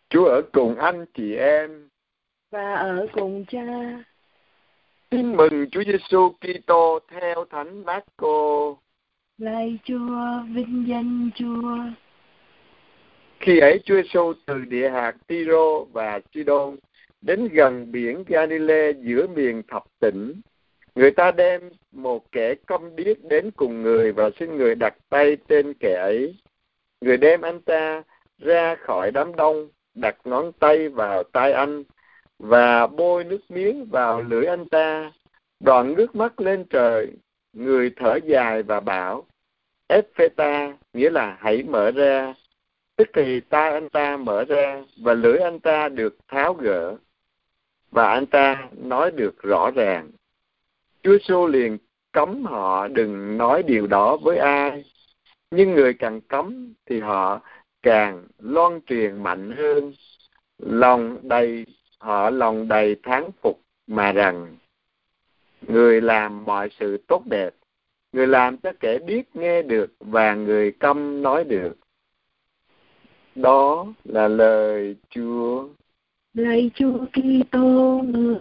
Chúa ở cùng anh chị em và ở cùng Cha. Tin mừng Chúa Giêsu Kitô theo Thánh Mác-cô. Lạy Chúa, vinh danh Chúa. Khi ấy Chúa Giêsu từ địa hạt Ty-rô và Sidôn đến gần biển Ga-li-lê giữa miền thập tỉnh. Người ta đem một kẻ câm điếc đến cùng người và xin người đặt tay trên kẻ ấy. Người đem anh ta ra khỏi đám đông, đặt ngón tay vào tai anh và bôi nước miếng vào lưỡi anh ta. Đoạn ngước mắt lên trời, người thở dài và bảo: Ép-phê-ta, nghĩa là hãy mở ra. Tức thì tai anh ta mở ra và lưỡi anh ta được tháo gỡ và anh ta nói được rõ ràng. Chúa Giêsu liền cấm họ đừng nói điều đó với ai, nhưng người càng cấm thì họ càng loan truyền mạnh hơn. Họ lòng đầy thán phục mà rằng: người làm mọi sự tốt đẹp, người làm cho kẻ điếc nghe được và người câm nói được. Đó là lời Chúa. Lạy Chúa Kitô người.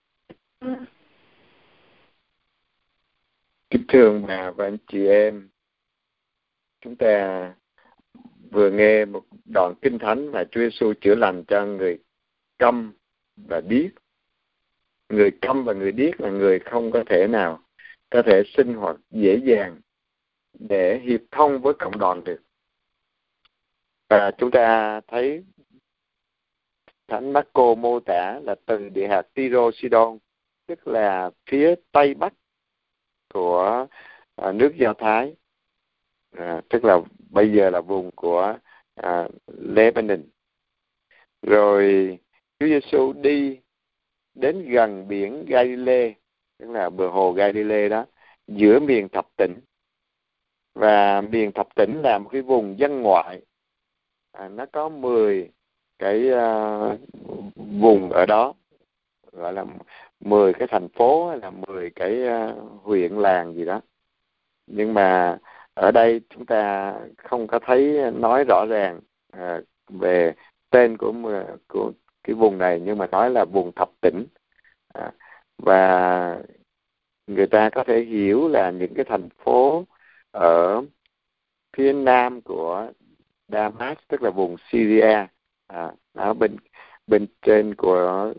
Kính thưa bà và anh chị em, chúng ta vừa nghe một đoạn kinh thánh mà Chúa Giêsu chữa lành cho người câm và điếc. Người câm và người điếc là người không có thể nào có thể sinh hoạt dễ dàng để hiệp thông với cộng đoàn được. Và chúng ta thấy Thánh Mác-cô mô tả là từ địa hạt Ty-rô Sidôn, tức là phía tây bắc của nước Do Thái, tức là bây giờ là vùng của Lebanon. Rồi Chúa Giêsu đi đến gần biển Ga-li-lê, tức là bờ hồ Ga-li-lê đó, giữa miền thập tỉnh. Và miền thập tỉnh là một cái vùng dân ngoại, nó có 10 cái vùng ở đó, gọi là 10 cái thành phố hay là 10 cái huyện làng gì đó. Nhưng mà ở đây chúng ta không có thấy nói rõ ràng về tên của cái vùng này, nhưng mà nói là vùng thập tỉnh. Và người ta có thể hiểu là những cái thành phố ở phía nam của Damas, tức là vùng Syria, ở bên trên của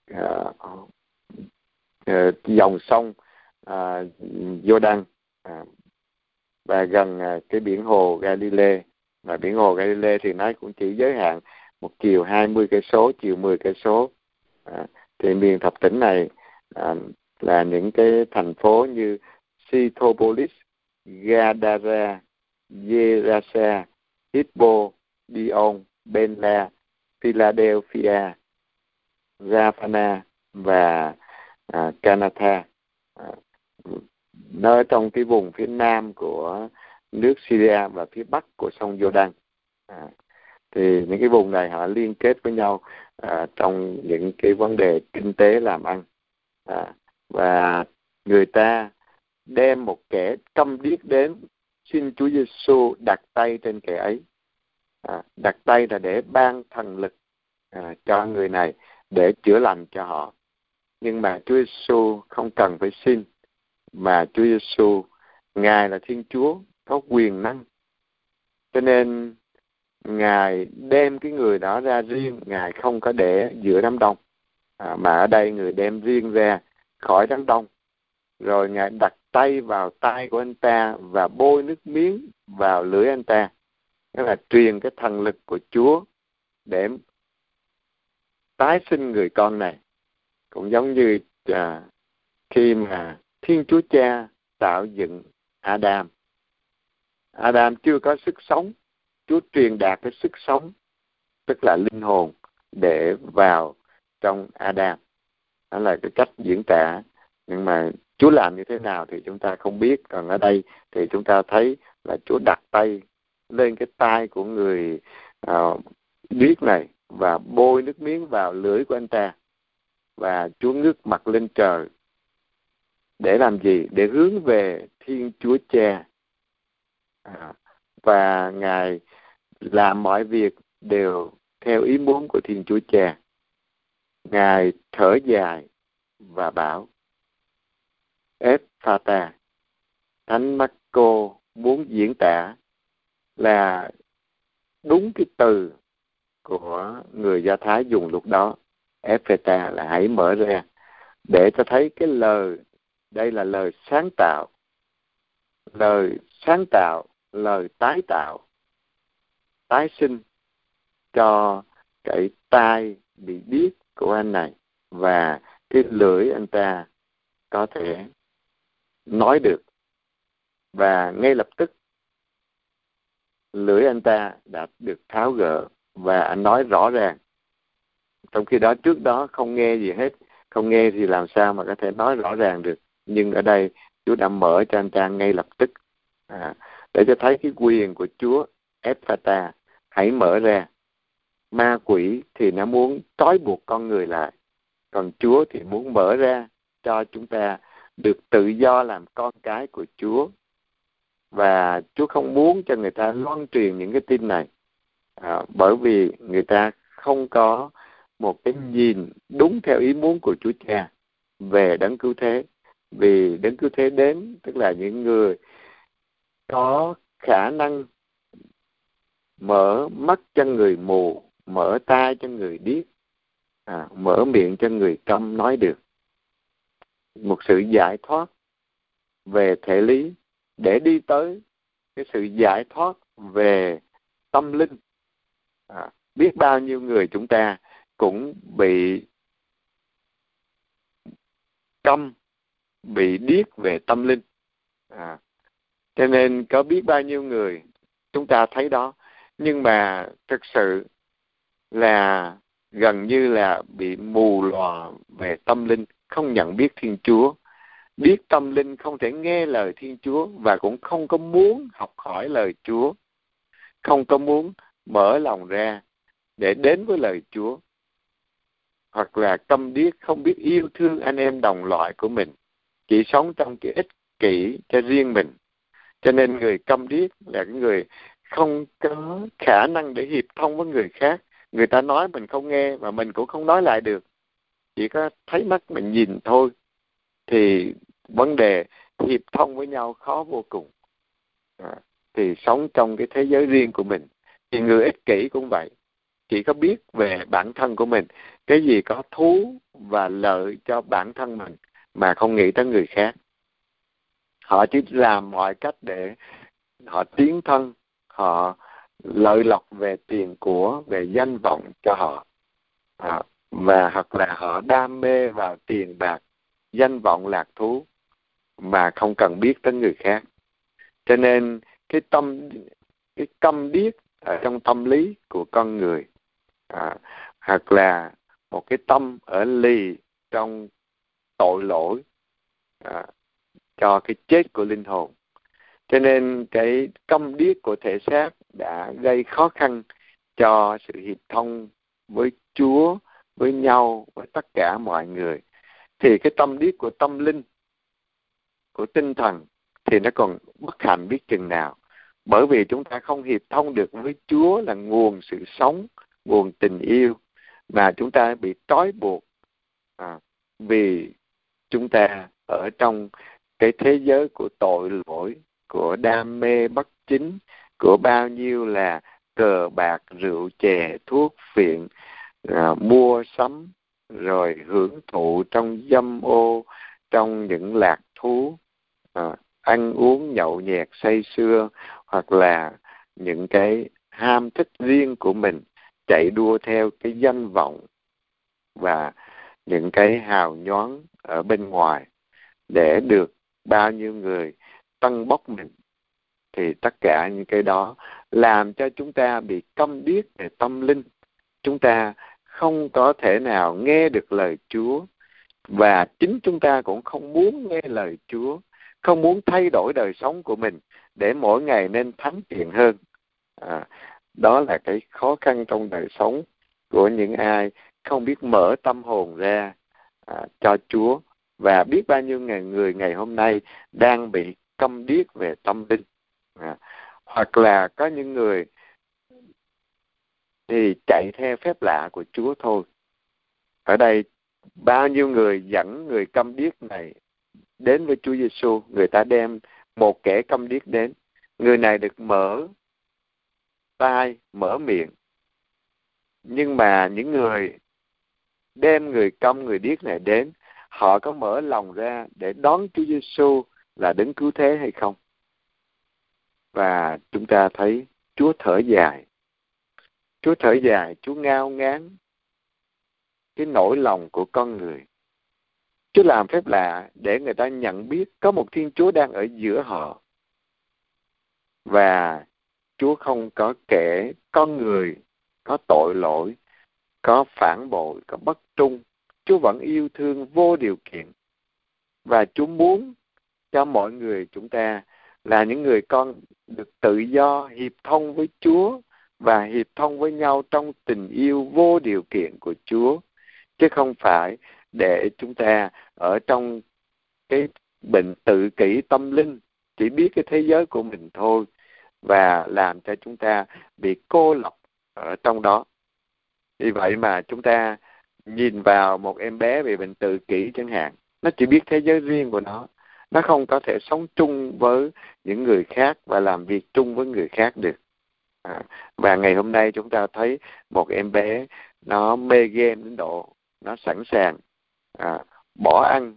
dòng sông Jordan, và gần cái biển hồ Galilee. Và biển hồ Galilee thì nó cũng chỉ giới hạn một chiều 20 cây số, chiều 10 cây số. Thì miền thập tỉnh này là những cái thành phố như Sitopolis, Gadara, Gerasa, Hippo, Dion, Benla, Philadelphia, Raphana và Canatha. Nơi trong cái vùng phía nam của nước Syria và phía bắc của sông Jordan. Thì những cái vùng này họ liên kết với nhau trong những cái vấn đề kinh tế làm ăn. Và người ta đem một kẻ câm điếc đến, xin Chúa Giêsu đặt tay trên kẻ ấy. Đặt tay là để ban thần lực cho người này để chữa lành cho họ. Nhưng mà Chúa Giêsu không cần phải xin, mà Chúa Giêsu, Ngài là Thiên Chúa có quyền năng, cho nên Ngài đem cái người đó ra riêng. Ngài không có để giữa đám đông, mà ở đây người đem riêng ra khỏi đám đông. Rồi Ngài đặt tay vào tai của anh ta và bôi nước miếng vào lưỡi anh ta. Đó là truyền cái thần lực của Chúa để tái sinh người con này. Cũng giống như khi mà Thiên Chúa Cha tạo dựng Adam. Adam chưa có sức sống, Chúa truyền đạt cái sức sống, tức là linh hồn, để vào trong Adam. Đó là cái cách diễn tả. Nhưng mà Chúa làm như thế nào thì chúng ta không biết. Còn ở đây thì chúng ta thấy là Chúa đặt tay lên cái tai của người điếc này và bôi nước miếng vào lưỡi của anh ta. Và Chúa ngước mặt lên trời để làm gì? Để hướng về Thiên Chúa Cha. Và Ngài làm mọi việc đều theo ý muốn của Thiên Chúa Cha. Ngài thở dài và bảo: Epphata. Thánh Marco muốn diễn tả là đúng cái từ của người Do Thái dùng lúc đó. Epphata là hãy mở ra, để cho thấy cái lời, đây là lời sáng tạo, lời tái tạo, tái sinh cho cái tai bị điếc của anh này, và cái lưỡi anh ta có thể nói được. Và ngay lập tức lưỡi anh ta đã được tháo gỡ và anh nói rõ ràng. Trong khi đó trước đó không nghe gì hết, không nghe thì làm sao mà có thể nói rõ ràng được. Nhưng ở đây Chúa đã mở cho anh ta ngay lập tức, để cho thấy cái quyền của Chúa. Epphata, hãy mở ra. Ma quỷ thì nó muốn trói buộc con người lại, còn Chúa thì muốn mở ra cho chúng ta được tự do làm con cái của Chúa. Và Chúa không muốn cho người ta loan truyền những cái tin này, bởi vì người ta không có một cái nhìn đúng theo ý muốn của Chúa Cha về đấng cứu thế. Vì đấng cứu thế đến, tức là những người có khả năng mở mắt cho người mù, mở tai cho người điếc, mở miệng cho người câm nói được. Một sự giải thoát về thể lý để đi tới cái sự giải thoát về tâm linh. Biết bao nhiêu người chúng ta cũng bị câm, bị điếc về tâm linh. Cho nên có biết bao nhiêu người chúng ta thấy đó, nhưng mà thực sự là gần như là bị mù lòa về tâm linh, không nhận biết Thiên Chúa. Biết tâm linh không thể nghe lời Thiên Chúa, và cũng không có muốn học hỏi lời Chúa, không có muốn mở lòng ra để đến với lời Chúa. Hoặc là câm điếc, không biết yêu thương anh em đồng loại của mình, chỉ sống trong cái ích kỷ cho riêng mình. Cho nên người câm điếc là cái người không có khả năng để hiệp thông với người khác. Người ta nói mình không nghe, mà mình cũng không nói lại được, chỉ có thấy mắt mình nhìn thôi. Thì vấn đề hiệp thông với nhau khó vô cùng. Thì sống trong cái thế giới riêng của mình. Thì người ích kỷ cũng vậy, chỉ có biết về bản thân của mình, cái gì có thú và lợi cho bản thân mình, mà không nghĩ tới người khác. Họ chỉ làm mọi cách để họ tiến thân, họ lợi lộc về tiền của, về danh vọng cho họ, và hoặc là họ đam mê vào tiền bạc, danh vọng, lạc thú, mà không cần biết tới người khác. Cho nên cái câm điếc ở trong tâm lý của con người, hoặc là một cái tâm ở lì trong tội lỗi, cho cái chết của linh hồn. Cho nên cái câm điếc của thể xác đã gây khó khăn cho sự hiệp thông với Chúa, với nhau, với tất cả mọi người. Thì cái tâm điếc của tâm linh, của tinh thần, thì nó còn bất hạnh biết chừng nào. Bởi vì chúng ta không hiệp thông được với Chúa là nguồn sự sống, nguồn tình yêu, mà chúng ta bị trói buộc, vì chúng ta ở trong cái thế giới của tội lỗi, của đam mê bất chính, của bao nhiêu là cờ bạc, rượu chè, thuốc phiện, mua sắm, rồi hưởng thụ trong dâm ô, trong những lạc thú, ăn uống nhậu nhẹt say sưa, hoặc là những cái ham thích riêng của mình, chạy đua theo cái danh vọng và những cái hào nhoáng ở bên ngoài để được bao nhiêu người tân bốc mình. Thì tất cả những cái đó làm cho chúng ta bị câm điếc về tâm linh. Chúng ta không có thể nào nghe được lời Chúa, và chính chúng ta cũng không muốn nghe lời Chúa, không muốn thay đổi đời sống của mình để mỗi ngày nên thánh thiện hơn. Đó là cái khó khăn trong đời sống của những ai không biết mở tâm hồn ra cho Chúa. Và biết bao nhiêu người ngày hôm nay đang bị câm điếc về tâm linh. Hoặc là có những người thì chạy theo phép lạ của Chúa thôi. Ở đây bao nhiêu người dẫn người câm điếc này đến với Chúa Giêsu, người ta đem một kẻ câm điếc đến, người này được mở tai, mở miệng. Nhưng mà những người đem người câm, người điếc này đến, họ có mở lòng ra để đón Chúa Giêsu là đấng cứu thế hay không? Và chúng ta thấy Chúa thở dài. Chúa thở dài, Chúa ngao ngán cái nỗi lòng của con người. Chúa làm phép lạ để người ta nhận biết có một Thiên Chúa đang ở giữa họ. Và Chúa không có kẻ con người có tội lỗi, có phản bội, có bất trung. Chúa vẫn yêu thương vô điều kiện. Và Chúa muốn cho mọi người chúng ta là những người con được tự do hiệp thông với Chúa và hiệp thông với nhau trong tình yêu vô điều kiện của Chúa, chứ không phải để chúng ta ở trong cái bệnh tự kỷ tâm linh, chỉ biết cái thế giới của mình thôi, và làm cho chúng ta bị cô lập ở trong đó. Vì vậy mà chúng ta nhìn vào một em bé bị bệnh tự kỷ chẳng hạn, nó chỉ biết thế giới riêng của nó không có thể sống chung với những người khác và làm việc chung với người khác được. Và ngày hôm nay chúng ta thấy một em bé nó mê game đến độ nó sẵn sàng bỏ ăn,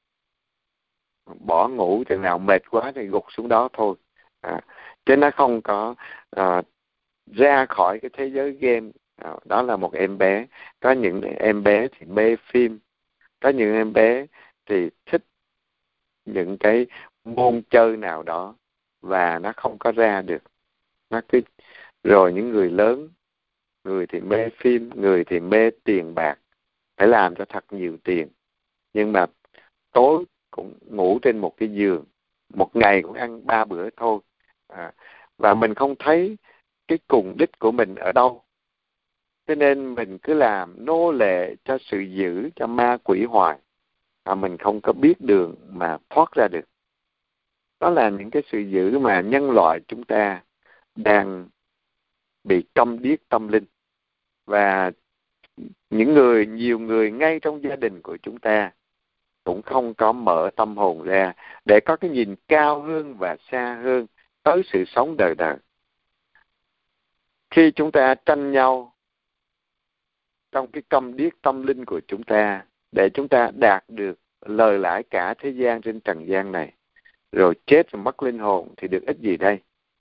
bỏ ngủ, chừng nào mệt quá thì gục xuống đó thôi. Chứ nó không có ra khỏi cái thế giới game. Đó là một em bé. Có những em bé thì mê phim, có những em bé thì thích những cái môn chơi nào đó và nó không có ra được. Nó cứ rồi những người lớn, người thì mê phim, người thì mê tiền bạc, phải làm cho thật nhiều tiền, nhưng mà tối cũng ngủ trên một cái giường, một ngày cũng ăn 3 bữa thôi. Và mình không thấy cái cùng đích của mình ở đâu, cho nên mình cứ làm nô lệ cho sự dữ, cho ma quỷ hoài, mình không có biết đường mà thoát ra được. Đó là những cái sự dữ mà nhân loại chúng ta đang bị câm điếc tâm linh. Và nhiều người ngay trong gia đình của chúng ta cũng không có mở tâm hồn ra để có cái nhìn cao hơn và xa hơn tới sự sống đời đời. Khi chúng ta tranh nhau trong cái câm điếc tâm linh của chúng ta để chúng ta đạt được lời lãi cả thế gian trên trần gian này, rồi chết và mất linh hồn thì được ích gì đây?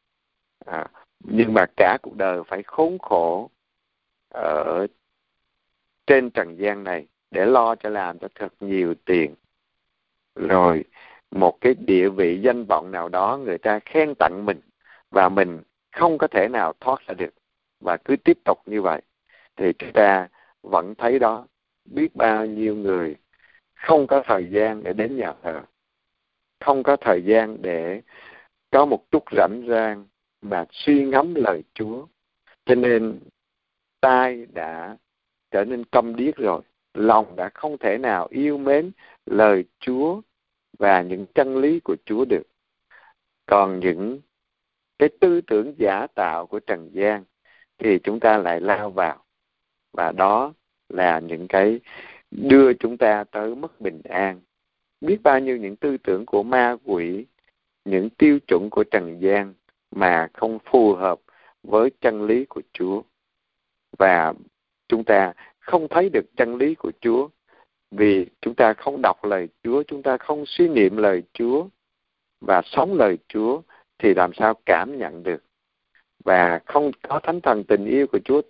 Nhưng mà cả cuộc đời phải khốn khổ ở trên trần gian này để lo cho làm cho thật nhiều tiền, rồi một cái địa vị danh vọng nào đó người ta khen tặng mình và mình không có thể nào thoát ra được, và cứ tiếp tục như vậy thì chúng ta vẫn thấy đó, biết bao nhiêu người không có thời gian để đến nhà thờ, không có thời gian để có một chút rảnh rang mà suy ngẫm lời Chúa, cho nên tai đã trở nên câm điếc rồi, lòng đã không thể nào yêu mến lời Chúa và những chân lý của Chúa được. Còn những cái tư tưởng giả tạo của trần gian thì chúng ta lại lao vào, và đó là những cái đưa chúng ta tới mất bình an. Biết bao nhiêu những tư tưởng của ma quỷ, những tiêu chuẩn của trần gian mà không phù hợp với chân lý của Chúa. Và chúng ta không thấy được chân lý của Chúa vì chúng ta không đọc lời Chúa, chúng ta không suy niệm lời Chúa và sống lời Chúa thì làm sao cảm nhận được. Và không có thánh thần tình yêu của Chúa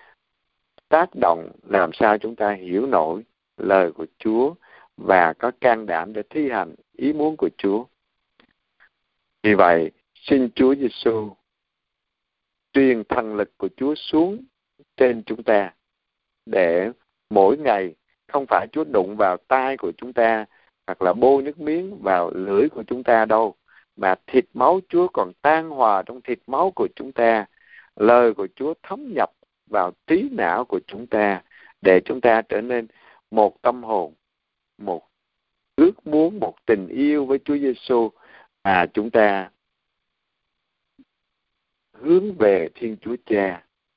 tác động, làm sao chúng ta hiểu nổi lời của Chúa và có can đảm để thi hành ý muốn của Chúa. Vì vậy, xin Chúa Giêsu truyền thần lực của Chúa xuống trên chúng ta, để mỗi ngày không phải Chúa đụng vào tai của chúng ta hoặc là bôi nước miếng vào lưỡi của chúng ta đâu, mà thịt máu Chúa còn tan hòa trong thịt máu của chúng ta. Lời của Chúa thấm nhập vào trí não của chúng ta để chúng ta trở nên một tâm hồn, một ước muốn, một tình yêu với Chúa Giêsu, mà chúng ta hướng về Thiên Chúa Cha.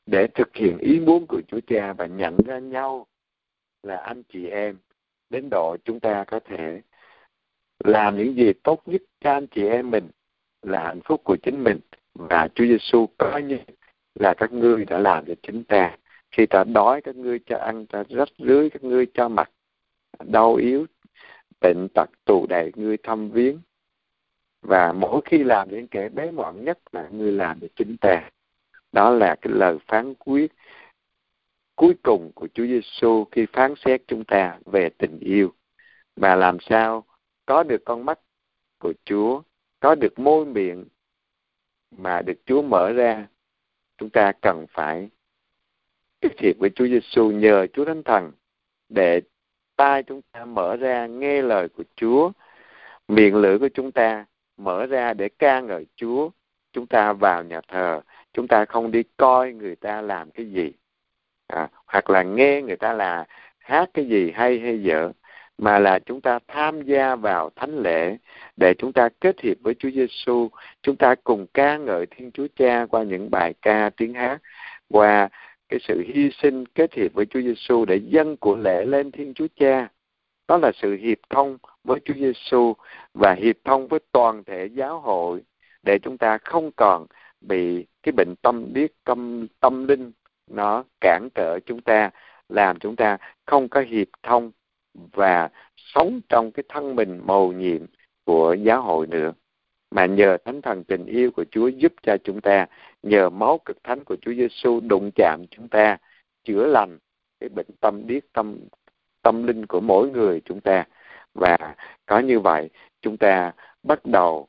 để thực hiện ý muốn của Chúa Cha và nhận ra nhau là anh chị em, đến độ chúng ta có thể làm những gì tốt nhất cho anh chị em mình, là hạnh phúc của chính mình, và Chúa Giêsu coi như là các ngươi đã làm cho chính ta. Khi ta đói, các ngươi cho ăn, ta rách rưới, các ngươi cho mặc, đau yếu, bệnh tật tù đầy, ngươi thăm viếng. Và mỗi khi làm những kẻ bé mọn nhất là ngươi làm cho chính ta. Đó là cái lời phán quyết cuối cùng của Chúa Giêsu khi phán xét chúng ta về tình yêu. Và làm sao có được con mắt của Chúa, có được môi miệng mà được Chúa mở ra, chúng ta cần phải tiếp thiệp với Chúa Giêsu, nhờ Chúa Thánh Thần để tai chúng ta mở ra nghe lời của Chúa, miệng lưỡi của chúng ta mở ra để ca ngợi Chúa. Chúng ta vào nhà thờ, chúng ta không đi coi người ta làm cái gì, hoặc là nghe người ta là hát cái gì hay hay dở, mà là chúng ta tham gia vào thánh lễ để chúng ta kết hiệp với Chúa Giêsu. Chúng ta cùng ca ngợi Thiên Chúa Cha qua những bài ca tiếng hát, qua cái sự hy sinh kết hiệp với Chúa Giêsu để dâng của lễ lên Thiên Chúa Cha. Đó là sự hiệp thông với Chúa Giêsu và hiệp thông với toàn thể giáo hội, để chúng ta không còn bị cái bệnh tâm điếc, tâm linh nó cản trở chúng ta, làm chúng ta không có hiệp thông và sống trong cái thân mình mầu nhiệm của giáo hội nữa. Mà nhờ Thánh Thần tình yêu của Chúa giúp cho chúng ta, nhờ máu cực thánh của Chúa Giêsu đụng chạm chúng ta, chữa lành cái bệnh tâm điếc, tâm linh của mỗi người chúng ta. Và có như vậy, chúng ta bắt đầu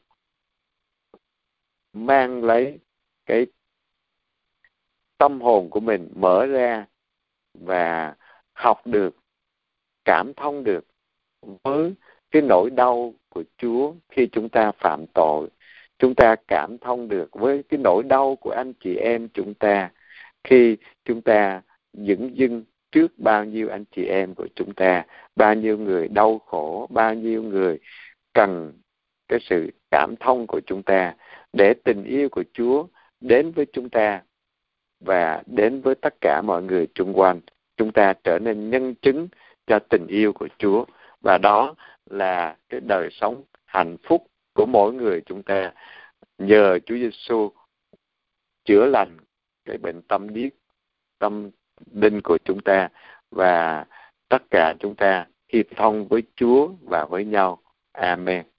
mang lấy cái tâm hồn của mình mở ra và học được, cảm thông được với cái nỗi đau của Chúa khi chúng ta phạm tội. Chúng ta cảm thông được với cái nỗi đau của anh chị em chúng ta khi chúng ta dửng dưng trước bao nhiêu anh chị em của chúng ta, bao nhiêu người đau khổ, bao nhiêu người cần cái sự cảm thông của chúng ta, để tình yêu của Chúa đến với chúng ta và đến với tất cả mọi người xung quanh. Chúng ta trở nên nhân chứng cho tình yêu của Chúa, và đó là cái đời sống hạnh phúc của mỗi người chúng ta, nhờ Chúa Giêsu chữa lành cái bệnh tâm điếc, tâm linh của chúng ta, và tất cả chúng ta hiệp thông với Chúa và với nhau. Amen.